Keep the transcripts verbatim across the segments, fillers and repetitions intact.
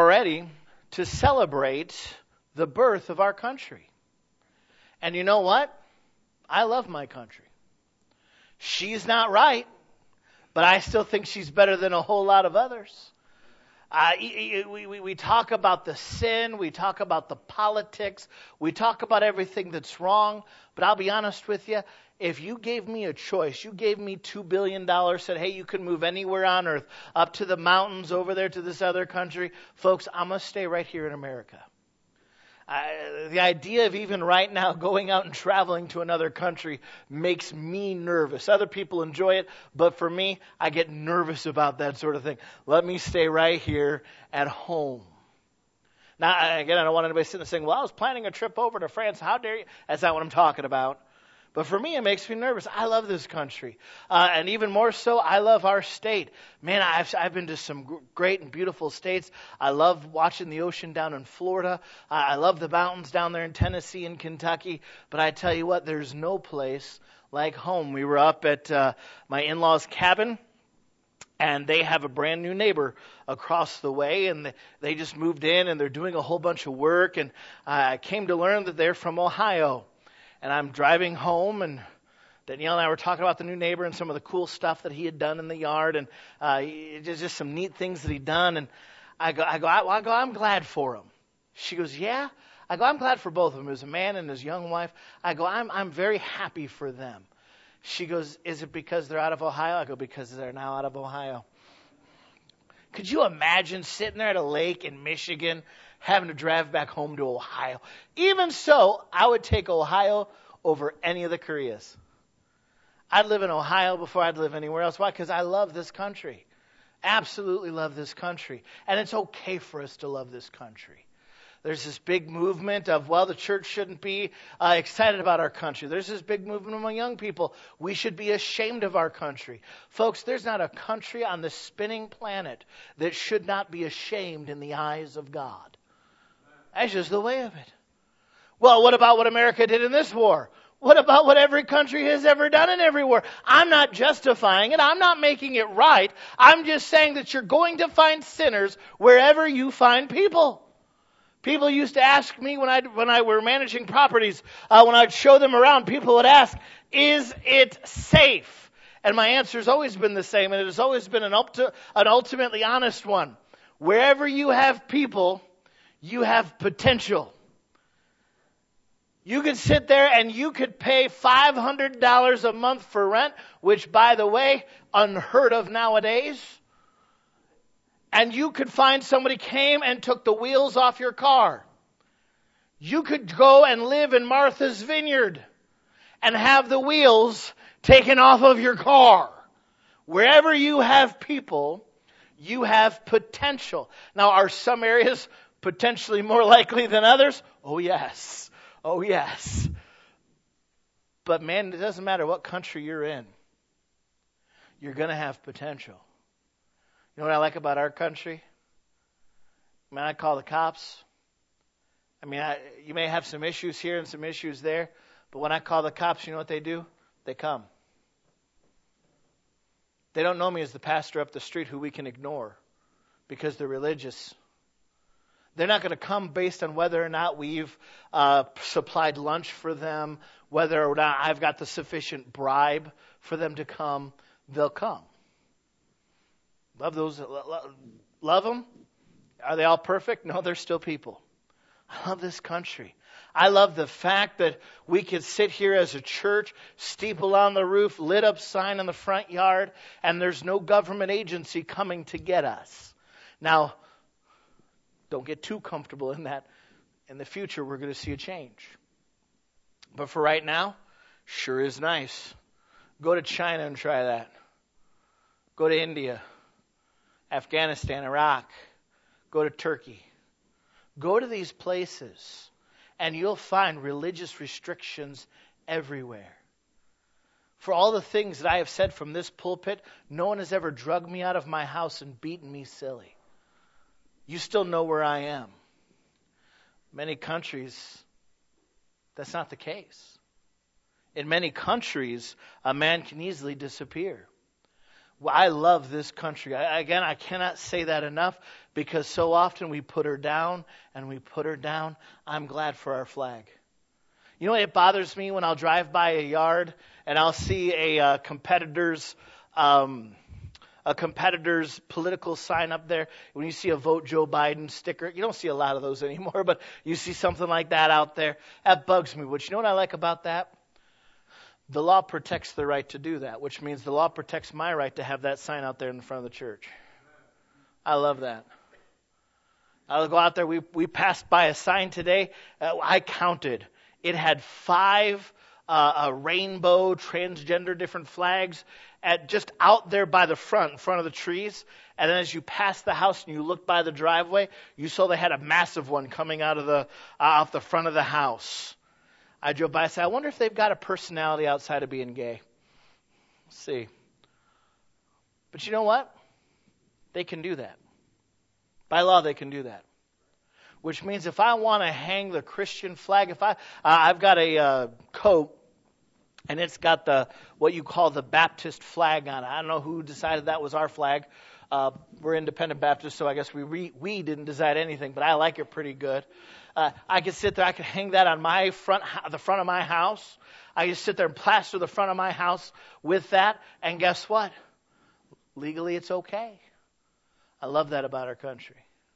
ready to celebrate the birth of our country. And you know what? I love my country. She's not right, but I still think she's better than a whole lot of others. Uh, we, we, we talk about the sin, we talk about the politics, we talk about everything that's wrong, but I'll be honest with you, if you gave me a choice, you gave me two billion dollars, said, hey, you can move anywhere on earth, up to the mountains, over there to this other country, folks, I'm going to stay right here in America. Uh, the idea of even right now going out and traveling to another country makes me nervous. Other people enjoy it, but for me, I get nervous about that sort of thing. Let me stay right here at home. Now, again, I don't want anybody sitting there saying, well, I was planning a trip over to France. How dare you? That's not what I'm talking about. But for me, it makes me nervous. I love this country. Uh, and even more so, I love our state. Man, I've, I've been to some g- great and beautiful states. I love watching the ocean down in Florida. Uh, I love the mountains down there in Tennessee and Kentucky. But I tell you what, there's no place like home. We were up at uh, my in-laws' cabin, and they have a brand new neighbor across the way, and they just moved in, and they're doing a whole bunch of work. And I came to learn that they're from Ohio. And I'm driving home, and Danielle and I were talking about the new neighbor and some of the cool stuff that he had done in the yard, and uh, just, just some neat things that he'd done. And I go, I go, I, I go, I'm glad for him. She goes, yeah. I go, I'm glad for both of them. It was a man and his young wife. I go, I'm, I'm very happy for them. She goes, is it because they're out of Ohio? I go, because they're now out of Ohio. Could you imagine sitting there at a lake in Michigan, having to drive back home to Ohio? Even so, I would take Ohio over any of the Koreas. I'd live in Ohio before I'd live anywhere else. Why? Because I love this country. Absolutely love this country. And it's okay for us to love this country. There's this big movement of, well, the church shouldn't be uh, excited about our country. There's this big movement among young people. We should be ashamed of our country. Folks, there's not a country on the spinning planet that should not be ashamed in the eyes of God. That's just the way of it. Well, what about what America did in this war? What about what every country has ever done in every war? I'm not justifying it. I'm not making it right. I'm just saying that you're going to find sinners wherever you find people. People used to ask me when I when I were managing properties, uh, when I'd show them around, people would ask, is it safe? And my answer has always been the same, and it has always been an, ulti- an ultimately honest one. Wherever you have people, you have potential. You could sit there and you could pay five hundred dollars a month for rent, which, by the way, unheard of nowadays. And you could find somebody came and took the wheels off your car. You could go and live in Martha's Vineyard and have the wheels taken off of your car. Wherever you have people, you have potential. Now, are some areas potentially more likely than others? Oh, yes. Oh, yes. But man, it doesn't matter what country you're in. You're going to have potential. You know what I like about our country? I mean, I call the cops. I mean, I, you may have some issues here and some issues there, but when I call the cops, you know what they do? They come. They don't know me as the pastor up the street who we can ignore because they're religious. They're not going to come based on whether or not we've uh, supplied lunch for them, whether or not I've got the sufficient bribe for them to come. They'll come. Love those. Love them. Are they all perfect? No, they're still people. I love this country. I love the fact that we can sit here as a church, steeple on the roof, lit up sign in the front yard, and there's no government agency coming to get us. Now, don't get too comfortable in that. In the future, we're going to see a change. But for right now, sure is nice. Go to China and try that. Go to India, Afghanistan, Iraq. Go to Turkey. Go to these places, and you'll find religious restrictions everywhere. For all the things that I have said from this pulpit, no one has ever drugged me out of my house and beaten me silly. You still know where I am. Many countries, that's not the case. In many countries, a man can easily disappear. Well, I love this country. I, again, I cannot say that enough. because so often we put her down and we put her down. I'm glad for our flag. You know, it bothers me when I'll drive by a yard and I'll see a uh, competitor's um, a competitor's political sign up there. When you see a Vote Joe Biden sticker, you don't see a lot of those anymore, but you see something like that out there. That bugs me. But you know what I like about that? The law protects the right to do that, which means the law protects my right to have that sign out there in front of the church. I love that. I'll go out there. We we passed by a sign today. Uh, I counted. It had five uh, a rainbow, transgender, different flags at just out there by the front, in front of the trees. And then as you passed the house and you looked by the driveway, you saw they had a massive one coming out of the uh, off the front of the house. I drove by and said, I wonder if they've got a personality outside of being gay. Let's see. But you know what? They can do that. By law, they can do that. Which means if I want to hang the Christian flag, if I, uh, I've got a uh, coat, and it's got the what you call the Baptist flag on it. I don't know who decided that was our flag. Uh, we're independent Baptists, so I guess we re, we didn't decide anything, but I like it pretty good. Uh, I could sit there, I could hang that on my front, the front of my house. I could sit there and plaster the front of my house with that, and guess what? Legally, it's okay. I love that about our country.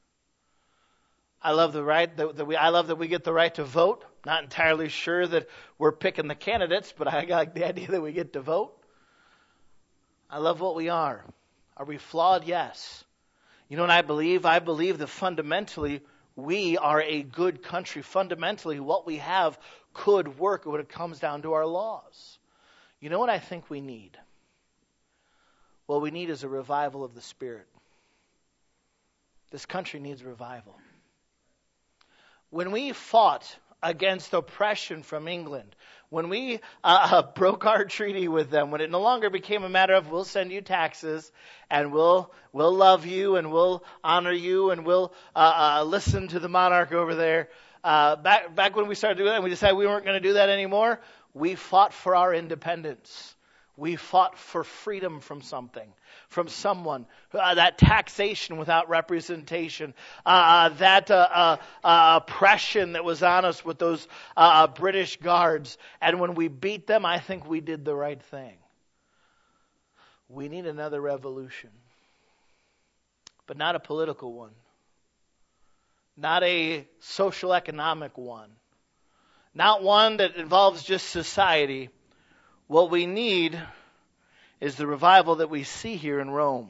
I love the right that, that we. I love that we get the right to vote. Not entirely sure that we're picking the candidates, but I like the idea that we get to vote. I love what we are. Are we flawed? Yes. You know what I believe? I believe that fundamentally we are a good country. Fundamentally, what we have could work when it comes down to our laws. You know what I think we need? What we need is a revival of the Spirit. This country needs revival. When we fought against oppression from England, when we uh, broke our treaty with them, when it no longer became a matter of we'll send you taxes and we'll we'll love you and we'll honor you and we'll uh, uh, listen to the monarch over there, uh, back back when we started doing that, and we decided we weren't going to do that anymore. We fought for our independence. We fought for freedom from something, from someone. Uh, that taxation without representation, uh, that uh, uh, uh, oppression that was on us with those uh, British guards. And when we beat them, I think we did the right thing. We need another revolution, but not a political one, not a social economic one, not one that involves just society. What we need is the revival that we see here in Rome.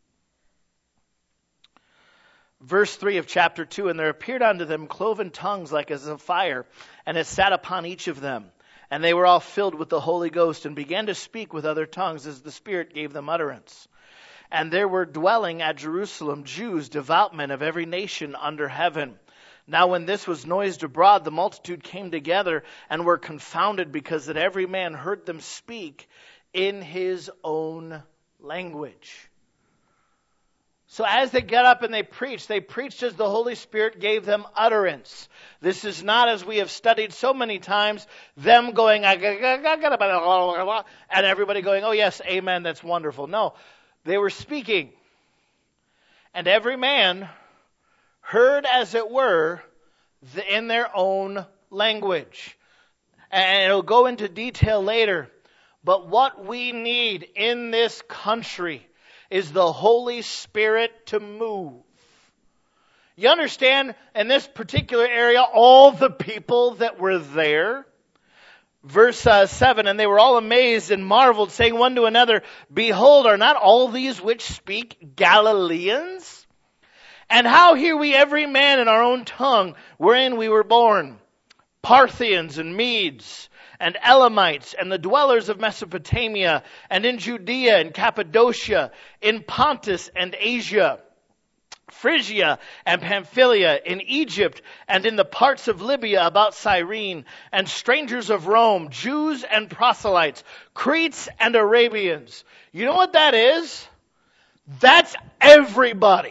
Verse three of chapter two, and there appeared unto them cloven tongues like as of fire, and it sat upon each of them. And they were all filled with the Holy Ghost, and began to speak with other tongues as the Spirit gave them utterance. And there were dwelling at Jerusalem Jews, devout men of every nation under heaven. Now when this was noised abroad, the multitude came together and were confounded, because that every man heard them speak in his own language. So as they get up and they preach, they preached as the Holy Spirit gave them utterance. This is not, as we have studied so many times, them going, and everybody going, oh yes, amen, that's wonderful. No, they were speaking. And every man heard, as it were, in their own language. And it'll go into detail later. But what we need in this country is the Holy Spirit to move. You understand, in this particular area, all the people that were there. Verse uh, seven, and they were all amazed and marveled, saying one to another, Behold, are not all these which speak Galileans? And how hear we every man in our own tongue wherein we were born? Parthians and Medes and Elamites and the dwellers of Mesopotamia and in Judea and Cappadocia, in Pontus and Asia, Phrygia and Pamphylia, in Egypt and in the parts of Libya about Cyrene, and strangers of Rome, Jews and proselytes, Cretes and Arabians. You know what that is? That's everybody.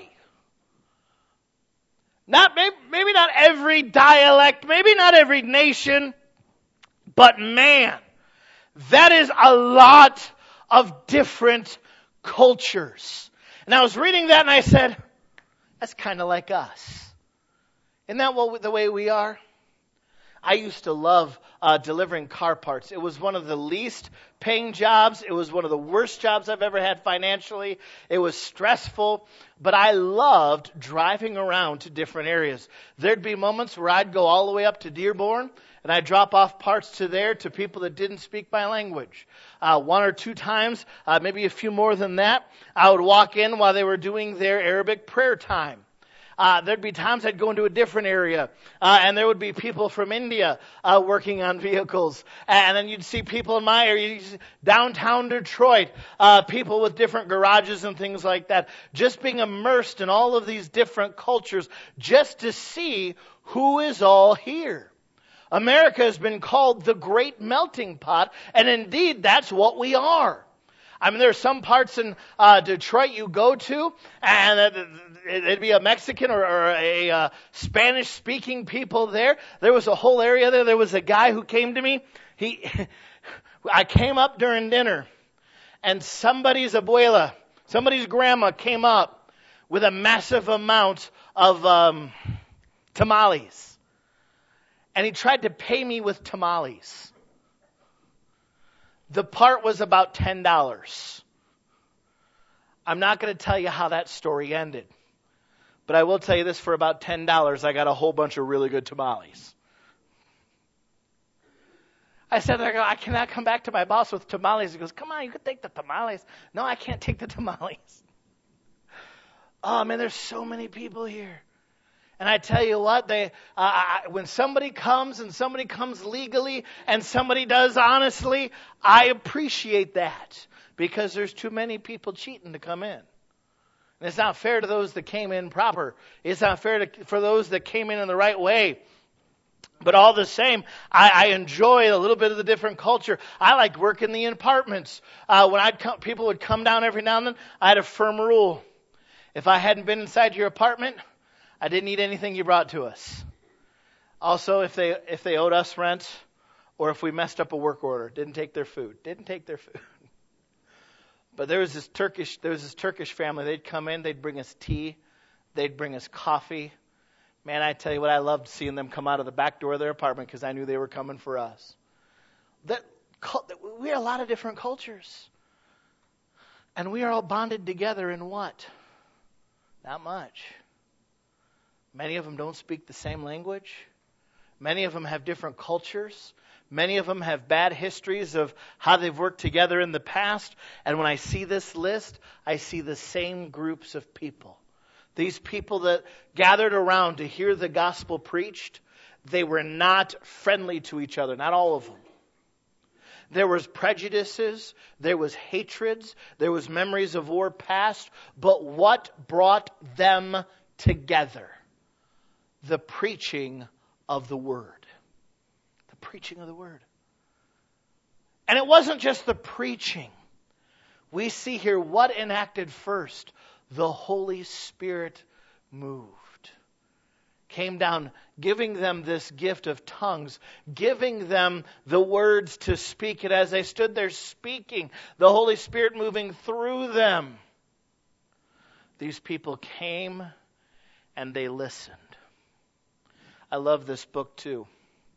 Not maybe, maybe not every dialect, maybe not every nation, but man, that is a lot of different cultures. And I was reading that and I said, That's kind of like us. Isn't that what the way we are? I used to love uh, delivering car parts. It was one of the least paying jobs. It was one of the worst jobs I've ever had financially. It was stressful, but I loved driving around to different areas. There'd be moments where I'd go all the way up to Dearborn, and I'd drop off parts to there to people that didn't speak my language. Uh, one or two times, uh, maybe a few more than that, I would walk in while they were doing their Arabic prayer time. Uh, there'd be times I'd go into a different area, uh, and there would be people from India uh, working on vehicles. And then you'd see people in my area, you'd see downtown Detroit, uh, people with different garages and things like that. Just being immersed in all of these different cultures just to see who is all here. America has been called the great melting pot, and indeed that's what we are. I mean, there are some parts in uh, Detroit you go to, and uh, it'd be a Mexican or, or a uh, Spanish-speaking people there. There was a whole area there. There was a guy who came to me. He, I came up during dinner, and somebody's abuela, somebody's grandma came up with a massive amount of um, tamales, and he tried to pay me with tamales. The part was about ten dollars. I'm not going to tell you how that story ended. But I will tell you this, for about ten dollars, I got a whole bunch of really good tamales. I said, I cannot come back to my boss with tamales. He goes, come on, you can take the tamales. No, I can't take the tamales. Oh, man, there's so many people here. And I tell you what, they uh, I, when somebody comes and somebody comes legally and somebody does honestly, I appreciate that because there's too many people cheating to come in. And it's not fair to those that came in proper. It's not fair to, for those that came in in the right way. But all the same, I, I enjoy a little bit of the different culture. I like working the apartments. Uh, when I'd come, people would come down every now and then, I had a firm rule. If I hadn't been inside your apartment, I didn't eat anything you brought to us. Also, if they if they owed us rent, or if we messed up a work order, didn't take their food, didn't take their food. But there was this Turkish there was this Turkish family. They'd come in, they'd bring us tea, they'd bring us coffee. Man, I tell you what, I loved seeing them come out of the back door of their apartment because I knew they were coming for us. That we are a lot of different cultures, and we are all bonded together in what? Not much. Many of them don't speak the same language. Many of them have different cultures. Many of them have bad histories of how they've worked together in the past. And when I see this list, I see the same groups of people. These people that gathered around to hear the gospel preached, they were not friendly to each other, not all of them. There was prejudices, there was hatreds, there was memories of war past, but what brought them together? The preaching of the word. The preaching of the word. And it wasn't just the preaching. We see here what enacted first. The Holy Spirit moved. Came down, giving them this gift of tongues, giving them the words to speak it as they stood there speaking, the Holy Spirit moving through them. These people came and they listened. I love this book too.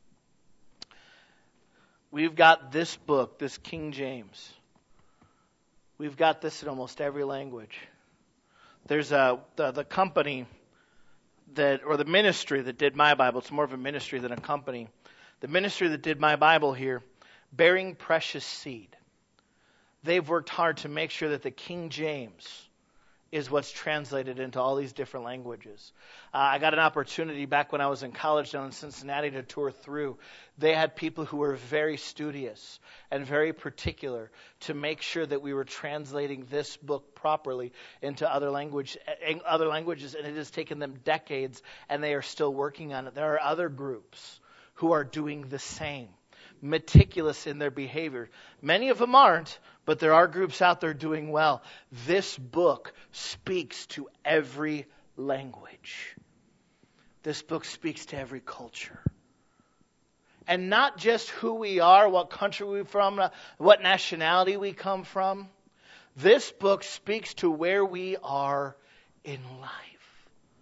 We've got this book, this King James. We've got this in almost every language. There's a the, the company that, or the ministry that did my Bible. It's more of a ministry than a company. The ministry that did my Bible here, Bearing Precious Seed. They've worked hard to make sure that the King James is what's translated into all these different languages. Uh, I got an opportunity back when I was in college down in Cincinnati to tour through. They had people who were very studious and very particular to make sure that we were translating this book properly into other language, other languages, and it has taken them decades, and they are still working on it. There are other groups who are doing the same, meticulous in their behavior. Many of them aren't, but there are groups out there doing well. This book speaks to every language. This book speaks to every culture. And not just who we are, what country we're from, what nationality we come from. This book speaks to where we are in life.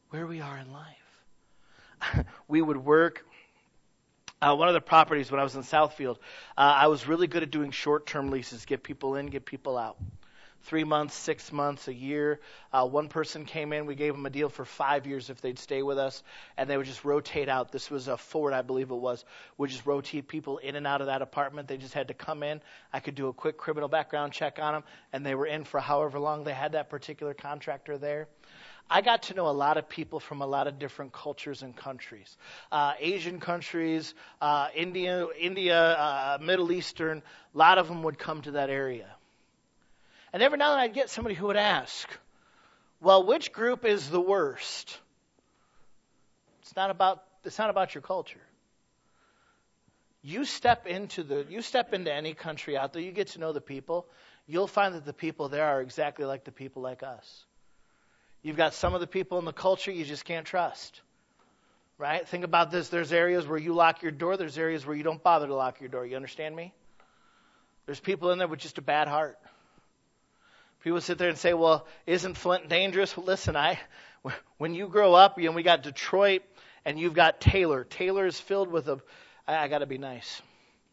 where we are in life. We would work. Uh, one of the properties when I was in Southfield, uh, I was really good at doing short-term leases, get people in, get people out. Three months, six months, a year. Uh, one person came in. We gave them a deal for five years if they'd stay with us, and they would just rotate out. This was a Ford, I believe it was. Would just rotate people in and out of that apartment. They just had to come in. I could do a quick criminal background check on them, and they were in for however long they had that particular contractor there. I got to know a lot of people from a lot of different cultures and countries. Uh, Asian countries, uh, India, India, uh, Middle Eastern, a lot of them would come to that area. And every now and then I'd get somebody who would ask, well, which group is the worst? It's not about, it's not about your culture. You step into the, you step into any country out there, you get to know the people, you'll find that the people there are exactly like the people like us. You've got some of the people in the culture you just can't trust, right? Think about this. There's areas where you lock your door. There's areas where you don't bother to lock your door. You understand me? There's people in there with just a bad heart. People sit there and say, well, isn't Flint dangerous? Well, listen, I, when you grow up, you know, we got Detroit and you've got Taylor. Taylor is filled with a, I, I got to be nice.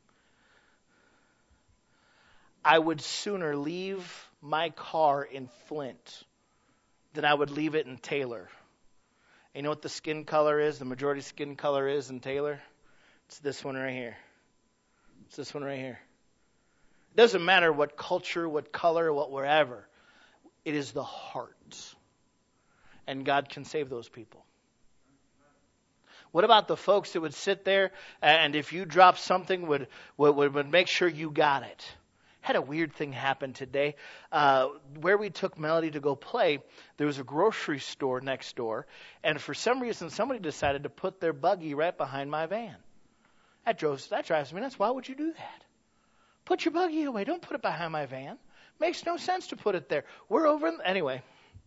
I would sooner leave my car in Flint than I would leave it in Taylor. You know what the skin color is? The majority skin color is in Taylor? It's this one right here. It's this one right here. It doesn't matter what culture, what color, what wherever. It is the heart. And God can save those people. What about the folks that would sit there and if you dropped something would, would, would make sure you got it? Had a weird thing happen today. Uh, where we took Melody to go play, there was a grocery store next door, and for some reason, somebody decided to put their buggy right behind my van. That drives, that drives me nuts. Why would you do that? Put your buggy away. Don't put it behind my van. Makes no sense to put it there. We're over in, anyway.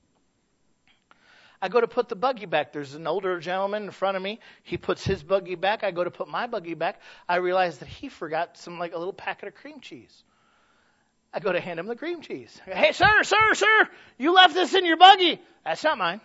I go to put the buggy back. There's an older gentleman in front of me. He puts his buggy back. I go to put my buggy back. I realize that he forgot some, like a little packet of cream cheese. I go to hand him the cream cheese. Hey, sir, sir, sir, you left this in your buggy. That's not mine.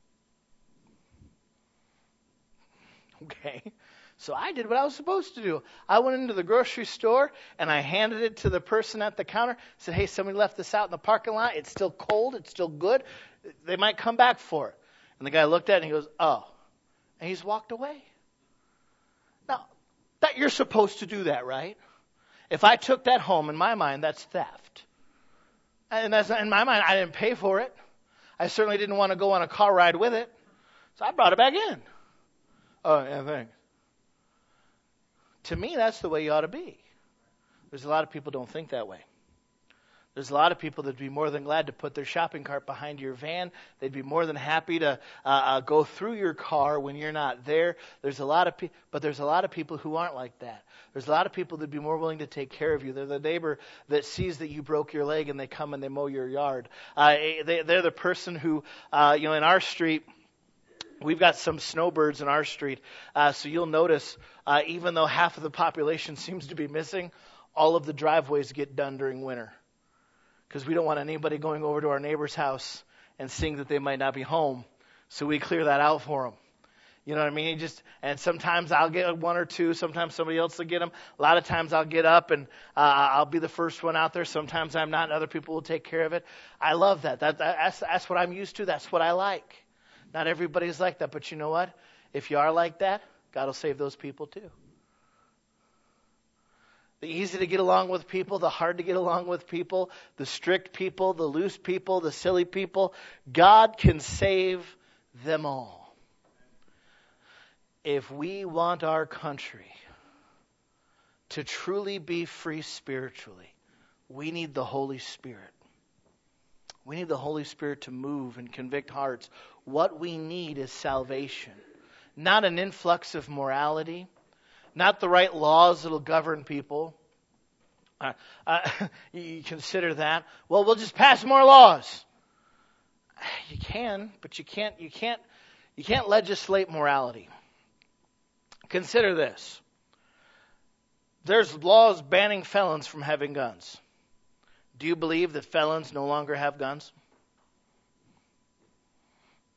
Okay. So I did what I was supposed to do. I went into the grocery store and I handed it to the person at the counter. Said, hey, somebody left this out in the parking lot. It's still cold. It's still good. They might come back for it. And the guy looked at it and he goes, oh. And he's walked away. Now, that you're supposed to do that, right? If I took that home, in my mind, that's theft. And that's, in my mind, I didn't pay for it. I certainly didn't want to go on a car ride with it. So I brought it back in. Oh, yeah, thanks. To me, that's the way you ought to be. There's a lot of people who don't think that way. There's a lot of people that would be more than glad to put their shopping cart behind your van. They'd be more than happy to uh, uh, go through your car when you're not there. There's a lot of pe- but there's a lot of people who aren't like that. There's a lot of people that'd be more willing to take care of you. They're the neighbor that sees that you broke your leg and they come and they mow your yard. Uh, they, they're the person who, uh, you know, in our street, we've got some snowbirds in our street. Uh, so you'll notice, uh, even though half of the population seems to be missing, all of the driveways get done during winter. Because we don't want anybody going over to our neighbor's house and seeing that they might not be home. So we clear that out for them. You know what I mean? Just, and sometimes I'll get one or two. Sometimes somebody else will get them. A lot of times I'll get up and uh, I'll be the first one out there. Sometimes I'm not, and other people will take care of it. I love that. that, that that's, that's what I'm used to. That's what I like. Not everybody's like that. But you know what? If you are like that, God will save those people too. The easy to get along with people, the hard to get along with people, the strict people, the loose people, the silly people. God can save them all. If we want our country to truly be free spiritually, we need the Holy Spirit. We need the Holy Spirit to move and convict hearts. What we need is salvation, not an influx of morality. Not the right laws that will govern people. Uh, uh, you consider that. Well, we'll just pass more laws. You can, but you can't. You can't. You can't legislate morality. Consider this. There's laws banning felons from having guns. Do you believe that felons no longer have guns?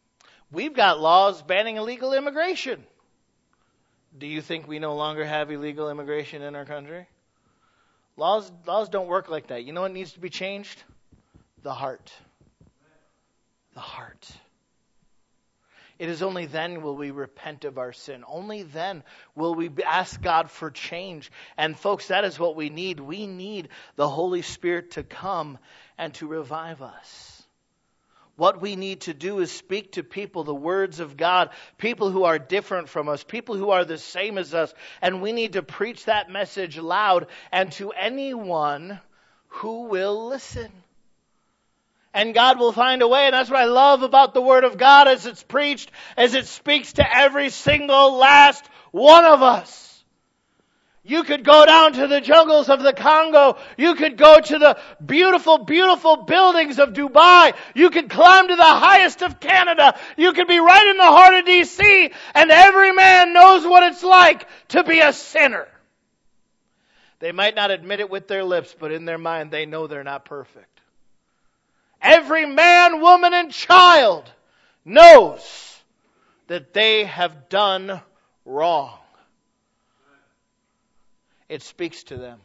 We've got laws banning illegal immigration. Do you think we no longer have illegal immigration in our country? Laws, laws don't work like that. You know what needs to be changed? The heart. The heart. It is only then will we repent of our sin. Only then will we ask God for change. And folks, that is what we need. We need the Holy Spirit to come and to revive us. What we need to do is speak to people the words of God, people who are different from us, people who are the same as us. And we need to preach that message loud and to anyone who will listen. And God will find a way. And that's what I love about the Word of God as it's preached, as it speaks to every single last one of us. You could go down to the jungles of the Congo. You could go to the beautiful, beautiful buildings of Dubai. You could climb to the highest of Canada. You could be right in the heart of D C And every man knows what it's like to be a sinner. They might not admit it with their lips, but in their mind they know they're not perfect. Every man, woman, and child knows that they have done wrong. It speaks to them.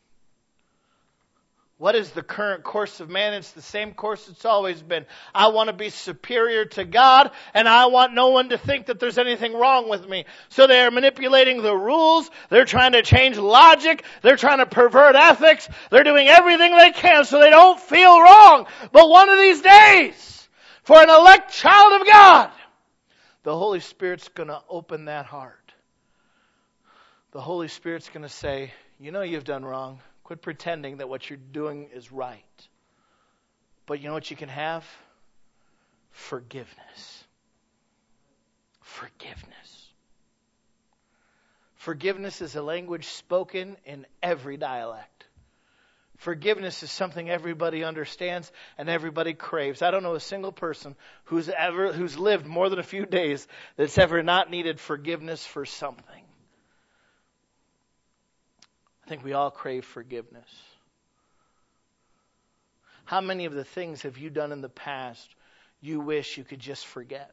What is the current course of man? It's the same course it's always been. I want to be superior to God, and I want no one to think that there's anything wrong with me. So they are manipulating the rules. They're trying to change logic. They're trying to pervert ethics. They're doing everything they can so they don't feel wrong. But one of these days, for an elect child of God, the Holy Spirit's going to open that heart. The Holy Spirit's going to say, you know you've done wrong. Quit pretending that what you're doing is right. But you know what you can have? Forgiveness. Forgiveness. Forgiveness is a language spoken in every dialect. Forgiveness is something everybody understands and everybody craves. I don't know a single person who's ever who's lived more than a few days that's ever not needed forgiveness for something. I think we all crave forgiveness. How many of the things have you done in the past you wish you could just forget?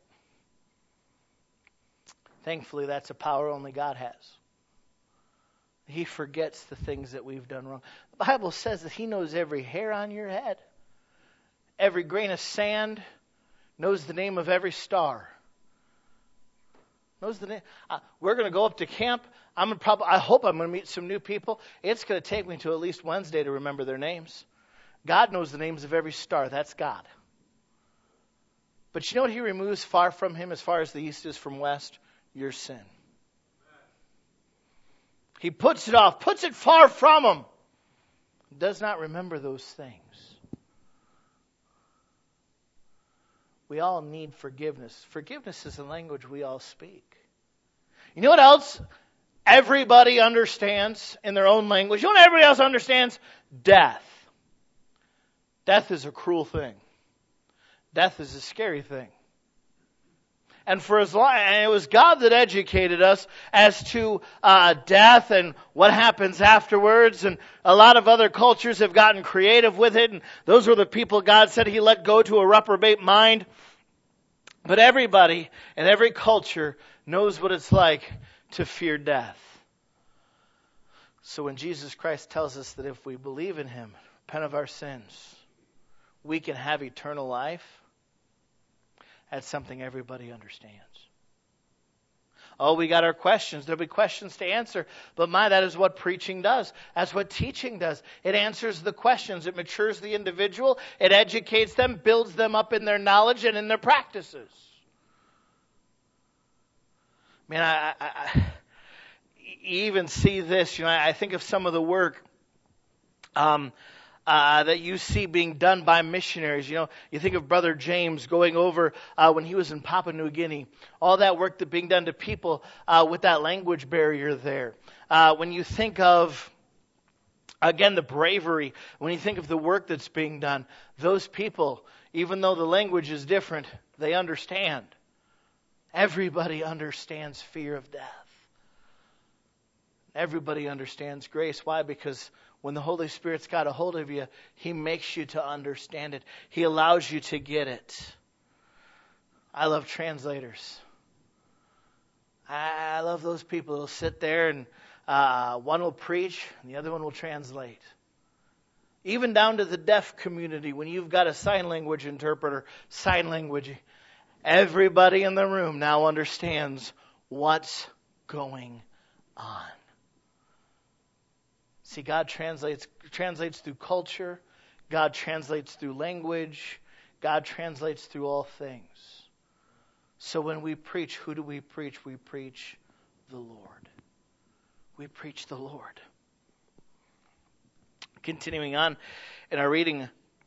Thankfully, that's a power only God has. He forgets the things that we've done wrong. The Bible says that He knows every hair on your head. Every grain of sand, knows the name of every star. Knows the name. Uh, we're going to go up to camp. I'm gonna probably. I hope I'm going to meet some new people. It's going to take me to at least Wednesday to remember their names. God knows the names of every star. That's God. But you know what He removes far from Him as far as the east is from west? Your sin. He puts it off, puts it far from Him. Does not remember those things. We all need forgiveness. Forgiveness is a language we all speak. You know what else everybody understands in their own language? You know what everybody else understands? Death. Death is a cruel thing. Death is a scary thing. And for as long, and it was God that educated us as to uh, death and what happens afterwards. And a lot of other cultures have gotten creative with it. And those were the people God said He let go to a reprobate mind. But everybody and every culture knows what it's like to fear death. So when Jesus Christ tells us that if we believe in Him, repent of our sins, we can have eternal life, that's something everybody understands. Oh, we got our questions. There'll be questions to answer. But my, that is what preaching does. That's what teaching does. It answers the questions. It matures the individual. It educates them, builds them up in their knowledge and in their practices. Man, I, I, I you even see this. You know, I think of some of the work um, uh, that you see being done by missionaries. You know, you think of Brother James going over uh, when he was in Papua New Guinea. All that work that being done to people uh, with that language barrier there. Uh, when you think of, again, the bravery, when you think of the work that's being done, those people, even though the language is different, they understand. Everybody understands fear of death. Everybody understands grace. Why? Because when the Holy Spirit's got a hold of you, He makes you to understand it. He allows you to get it. I love translators. I love those people who will sit there and uh, one will preach and the other one will translate. Even down to the deaf community, when you've got a sign language interpreter, sign language, everybody in the room now understands what's going on. See, God translates translates through culture. God translates through language. God translates through all things. So when we preach, who do we preach? We preach the Lord. We preach the Lord. Continuing on in our reading,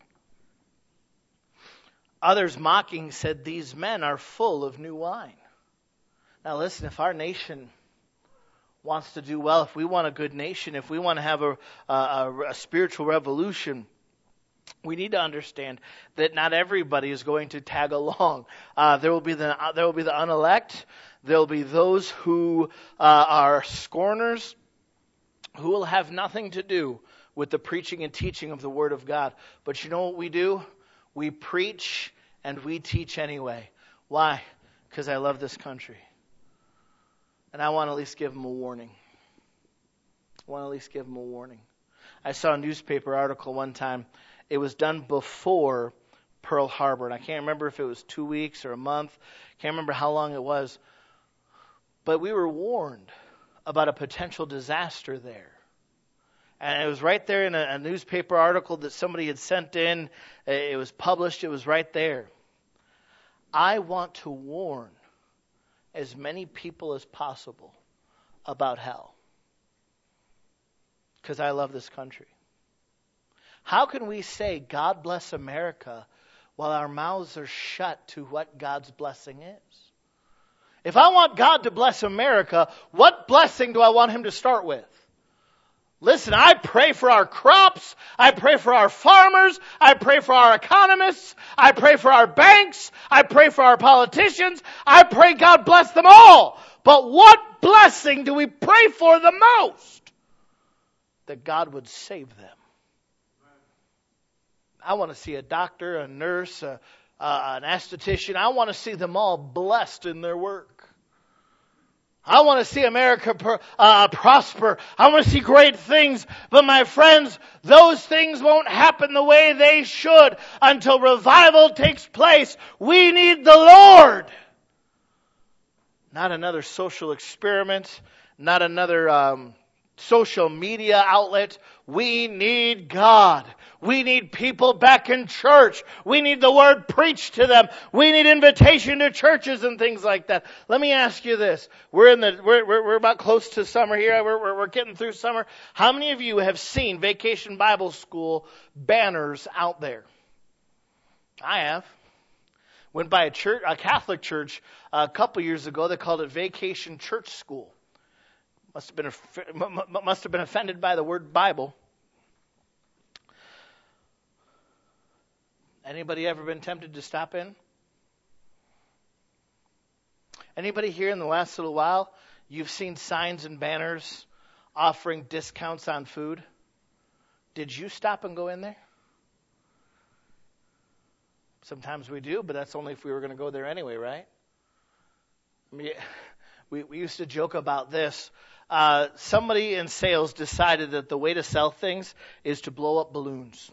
others mocking said, "These men are full of new wine." Now listen, if our nation wants to do well, if we want a good nation, if we want to have a, a, a spiritual revolution, we need to understand that not everybody is going to tag along. Uh, there will be the uh, there will be the unelect. There will be those who uh, are scorners, who will have nothing to do with the preaching and teaching of the Word of God. But you know what we do? We preach and we teach anyway. Why? Because I love this country. And I want to at least give them a warning. I want to at least give them a warning. I saw a newspaper article one time. It was done before Pearl Harbor. And I can't remember if it was two weeks or a month. Can't remember how long it was. But we were warned about a potential disaster there. And it was right there in a, a newspaper article that somebody had sent in. It was published. It was right there. I want to warn as many people as possible about hell. Because I love this country. How can we say, God bless America, while our mouths are shut to what God's blessing is? If I want God to bless America, what blessing do I want Him to start with? Listen, I pray for our crops. I pray for our farmers. I pray for our economists. I pray for our banks. I pray for our politicians. I pray God bless them all. But what blessing do we pray for the most? That God would save them. I want to see a doctor, a nurse, a, uh, an esthetician. I want to see them all blessed in their work. I want to see America per, uh, prosper. I want to see great things. But my friends, those things won't happen the way they should until revival takes place. We need the Lord. Not another social experiment. Not another um, social media outlet. We need God. We need people back in church. We need the word preached to them. We need invitation to churches and things like that. Let me ask you this. We're in the we're we're, we're about close to summer here. We're, we're we're getting through summer. How many of you have seen Vacation Bible School banners out there? I have. Went by a church, a Catholic church, a couple years ago. They called it Vacation Church School. Must have been must have been offended by the word Bible. Anybody ever been tempted to stop in? Anybody here in the last little while, you've seen signs and banners offering discounts on food? Did you stop and go in there? Sometimes we do, but that's only if we were going to go there anyway, right? I mean, we, we used to joke about this. Uh, somebody in sales decided that the way to sell things is to blow up balloons.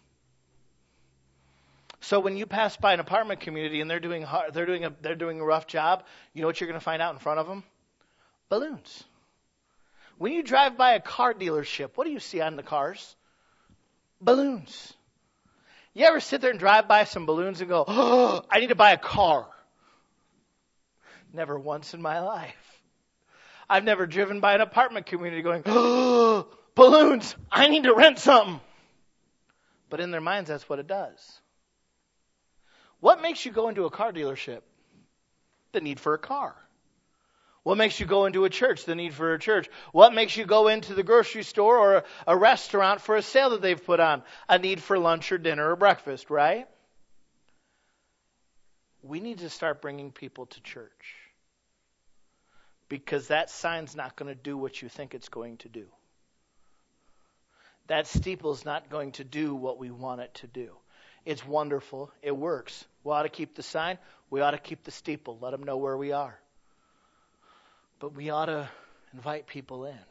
So when you pass by an apartment community and they're doing hard, they're doing a they're doing a rough job, you know what you're going to find out in front of them? Balloons. When you drive by a car dealership, what do you see on the cars? Balloons. You ever sit there and drive by some balloons and go, "Oh, I need to buy a car"? Never once in my life. I've never driven by an apartment community going, "Oh, balloons, I need to rent something." But in their minds, that's what it does. What makes you go into a car dealership? The need for a car. What makes you go into a church? The need for a church. What makes you go into the grocery store or a, a restaurant for a sale that they've put on? A need for lunch or dinner or breakfast, right? We need to start bringing people to church. Because that sign's not going to do what you think it's going to do. That steeple's not going to do what we want it to do. It's wonderful. It works. We ought to keep the sign. We ought to keep the steeple. Let them know where we are. But we ought to invite people in.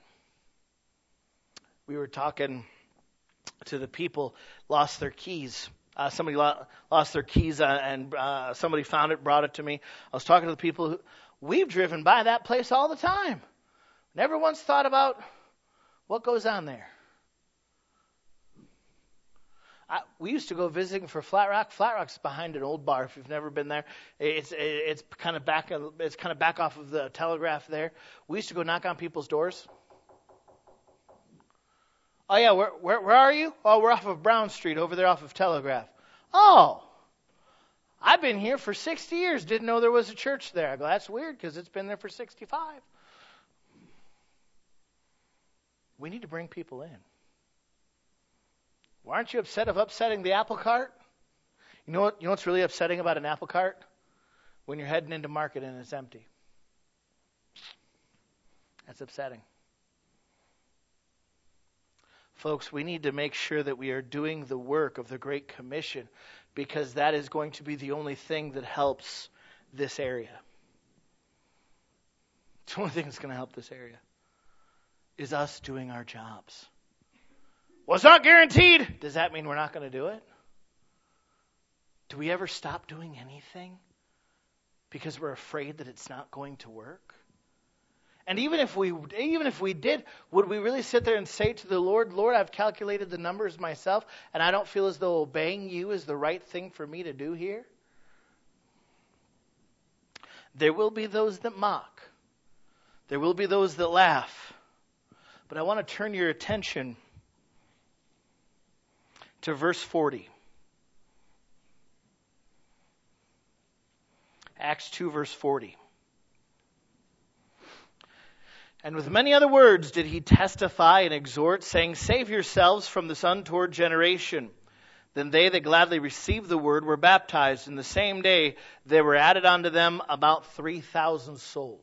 We were talking to the people, lost their keys. Uh, somebody lo- lost their keys uh, and uh, somebody found it, brought it to me. I was talking to the people. Who, we've driven by that place all the time. Never once thought about what goes on there. I, we used to go visiting for Flat Rock. Flat Rock's behind an old bar. If you've never been there, it's it's kind of back. It's kind of back off of the Telegraph there. We used to go knock on people's doors. Oh yeah, where where where are you? Oh, we're off of Brown Street over there, off of Telegraph. Oh, I've been here for sixty years. Didn't know there was a church there. I go, that's weird because it's been there for sixty-five. We need to bring people in. Why aren't you upset of upsetting the apple cart? You know what? You know what's really upsetting about an apple cart? When you're heading into market and it's empty. That's upsetting. Folks, we need to make sure that we are doing the work of the Great Commission, because that is going to be the only thing that helps this area. It's the only thing that's going to help this area is us doing our jobs. Well, it's not guaranteed. Does that mean we're not going to do it? Do we ever stop doing anything because we're afraid that it's not going to work? And even if we even if we did, would we really sit there and say to the Lord, Lord, I've calculated the numbers myself, and I don't feel as though obeying you is the right thing for me to do here? There will be those that mock. There will be those that laugh. But I want to turn your attention to verse forty. Acts two, verse forty. And with many other words did he testify and exhort, saying, save yourselves from this untoward generation. Then they that gladly received the word were baptized. And the same day there were added unto them about three thousand souls.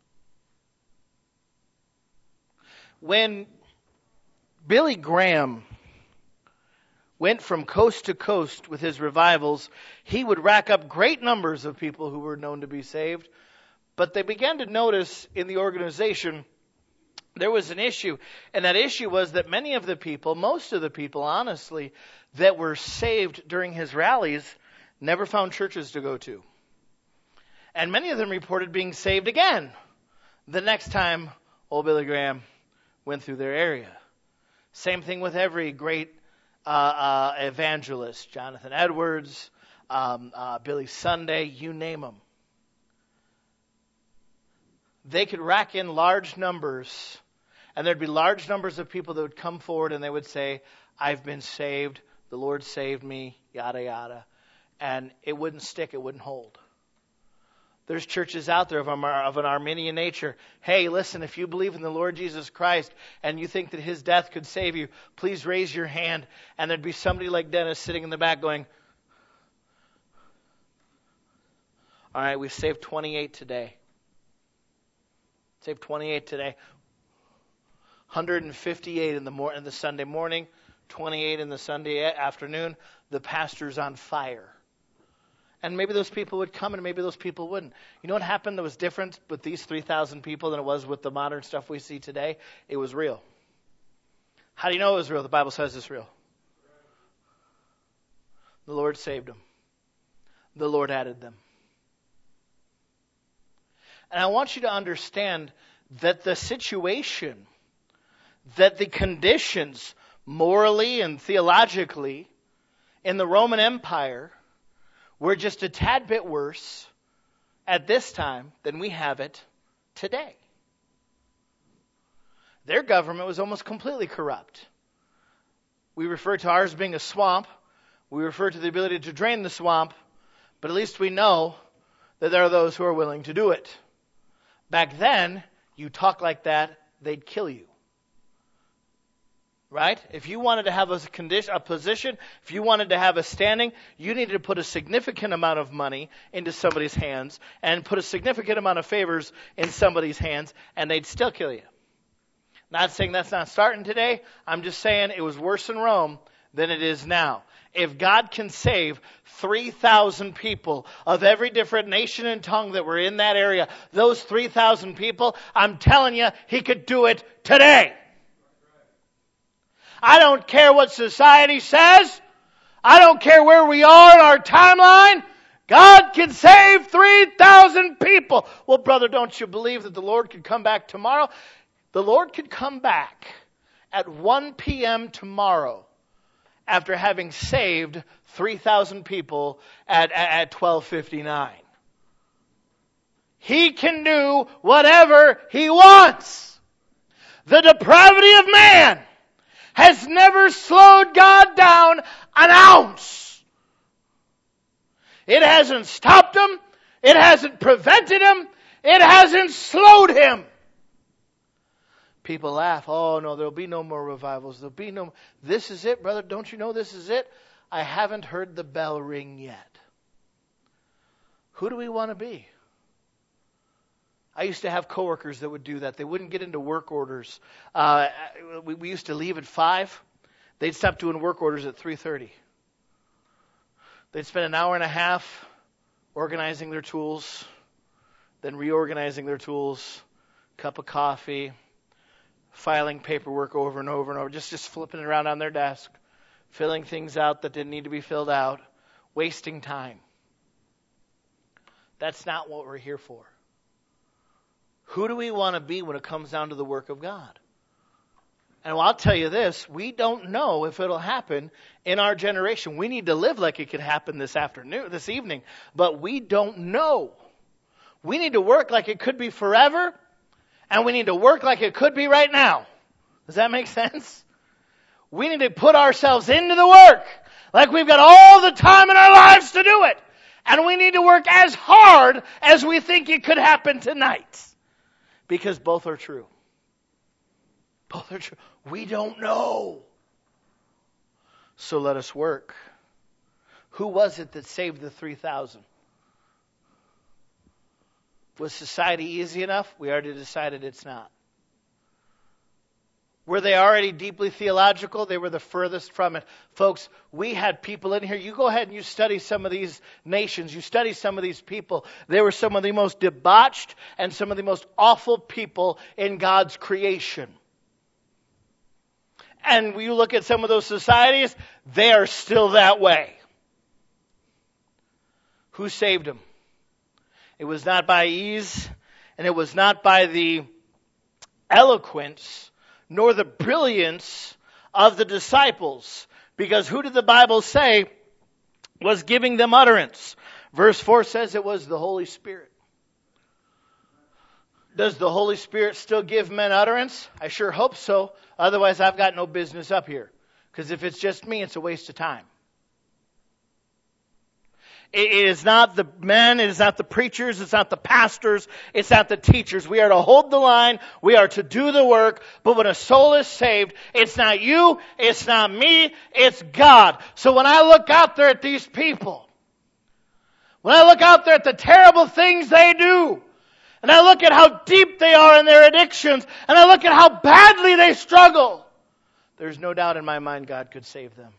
When Billy Graham went from coast to coast with his revivals, he would rack up great numbers of people who were known to be saved. But they began to notice in the organization there was an issue. And that issue was that many of the people, most of the people, honestly, that were saved during his rallies never found churches to go to. And many of them reported being saved again the next time old Billy Graham went through their area. Same thing with every great uh, uh, evangelist, Jonathan Edwards, um, uh, Billy Sunday, you name them. They could rack in large numbers, and there'd be large numbers of people that would come forward and they would say, I've been saved, the Lord saved me, yada, yada. And it wouldn't stick, it wouldn't hold. There's churches out there of, of an Arminian nature. Hey, listen, if you believe in the Lord Jesus Christ and you think that his death could save you, please raise your hand. And there'd be somebody like Dennis sitting in the back going, all right, we've saved twenty-eight today. Saved twenty-eight today. one hundred fifty-eight in the mor- in the Sunday morning, twenty-eight in the Sunday afternoon. The pastor's on fire. And maybe those people would come and maybe those people wouldn't. You know what happened that was different with these three thousand people than it was with the modern stuff we see today? It was real. How do you know it was real? The Bible says it's real. The Lord saved them. The Lord added them. And I want you to understand that the situation, that the conditions morally and theologically in the Roman Empire were just a tad bit worse at this time than we have it today. Their government was almost completely corrupt. We refer to ours being a swamp. We refer to the ability to drain the swamp, but at least we know that there are those who are willing to do it. Back then, you talk like that, they'd kill you. Right? If you wanted to have a condition, a position, if you wanted to have a standing, you needed to put a significant amount of money into somebody's hands and put a significant amount of favors in somebody's hands, and they'd still kill you. Not saying that's not starting today. I'm just saying it was worse in Rome than it is now. If God can save three thousand people of every different nation and tongue that were in that area, those three thousand people, I'm telling you, He could do it today. I don't care what society says. I don't care where we are in our timeline. God can save three thousand people. Well, brother, don't you believe that the Lord could come back tomorrow? The Lord could come back at one p.m. tomorrow after having saved three thousand people at, at, at twelve fifty-nine. He can do whatever He wants. The depravity of man has never slowed God down an ounce. It hasn't stopped Him. It hasn't prevented Him. It hasn't slowed Him. People laugh. Oh, no, there'll be no more revivals. There'll be no... This is it, brother. Don't you know this is it? I haven't heard the bell ring yet. Who do we want to be? I used to have coworkers that would do that. They wouldn't get into work orders. Uh, we, we used to leave at five. They'd stop doing work orders at three thirty. They'd spend an hour and a half organizing their tools, then reorganizing their tools, cup of coffee, filing paperwork over and over and over, just, just flipping it around on their desk, filling things out that didn't need to be filled out, wasting time. That's not what we're here for. Who do we want to be when it comes down to the work of God? And I'll tell you this, we don't know if it'll happen in our generation. We need to live like it could happen this afternoon, this evening, but we don't know. We need to work like it could be forever, and we need to work like it could be right now. Does that make sense? We need to put ourselves into the work like we've got all the time in our lives to do it. And we need to work as hard as we think it could happen tonight. Because both are true. Both are true. We don't know. So let us work. Who was it that saved the three thousand? Was society easy enough? We already decided it's not. Were they already deeply theological? They were the furthest from it. Folks, we had people in here. You go ahead and you study some of these nations. You study some of these people. They were some of the most debauched and some of the most awful people in God's creation. And when you look at some of those societies, they are still that way. Who saved them? It was not by ease, and it was not by the eloquence nor the brilliance of the disciples. Because who did the Bible say was giving them utterance? Verse four says it was the Holy Spirit. Does the Holy Spirit still give men utterance? I sure hope so. Otherwise, I've got no business up here. Because if it's just me, it's a waste of time. It is not the men, it is not the preachers, it's not the pastors, it's not the teachers. We are to hold the line, we are to do the work, but when a soul is saved, it's not you, it's not me, it's God. So when I look out there at these people, when I look out there at the terrible things they do, and I look at how deep they are in their addictions, and I look at how badly they struggle, there's no doubt in my mind God could save them.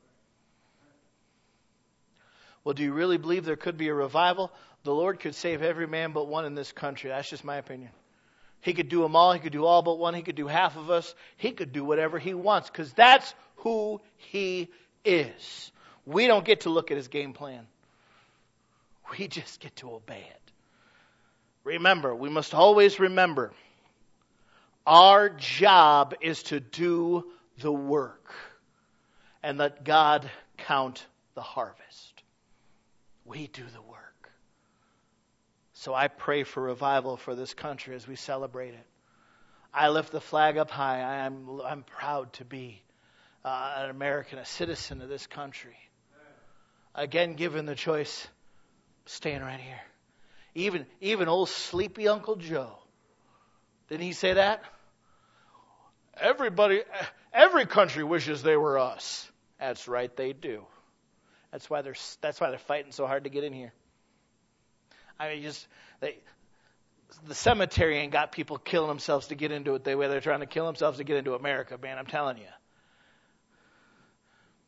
Well, do you really believe there could be a revival? The Lord could save every man but one in this country. That's just my opinion. He could do them all. He could do all but one. He could do half of us. He could do whatever He wants because that's who He is. We don't get to look at His game plan. We just get to obey it. Remember, we must always remember, our job is to do the work and let God count the harvest. We do the work. So I pray for revival for this country as we celebrate it. I lift the flag up high. I am, I'm proud to be uh, an American, a citizen of this country. Again, given the choice, staying right here. Even, even old sleepy Uncle Joe. Didn't he say that? Everybody, every country wishes they were us. That's right, they do. That's why they're that's why they're fighting so hard to get in here. I mean, just they, the cemetery ain't got people killing themselves to get into it the way they're trying to kill themselves to get into America, man. I'm telling you.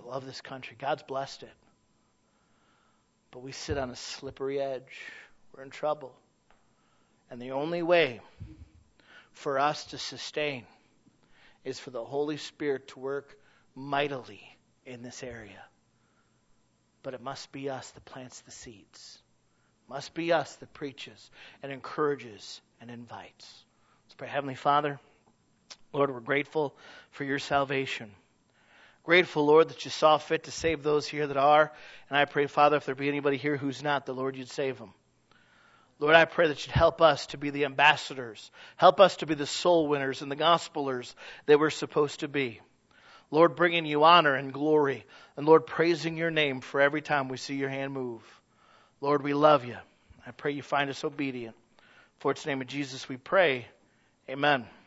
I love this country. God's blessed it. But we sit on a slippery edge. We're in trouble. And the only way for us to sustain is for the Holy Spirit to work mightily in this area. But it must be us that plants the seeds. It must be us that preaches and encourages and invites. Let's pray. Heavenly Father, Lord, we're grateful for your salvation. Grateful, Lord, that you saw fit to save those here that are. And I pray, Father, if there be anybody here who's not, the Lord, you'd save them. Lord, I pray that you'd help us to be the ambassadors. Help us to be the soul winners and the gospelers that we're supposed to be. Lord, bringing you honor and glory. And Lord, praising your name for every time we see your hand move. Lord, we love you. I pray you find us obedient. For it's in the name of Jesus we pray. Amen.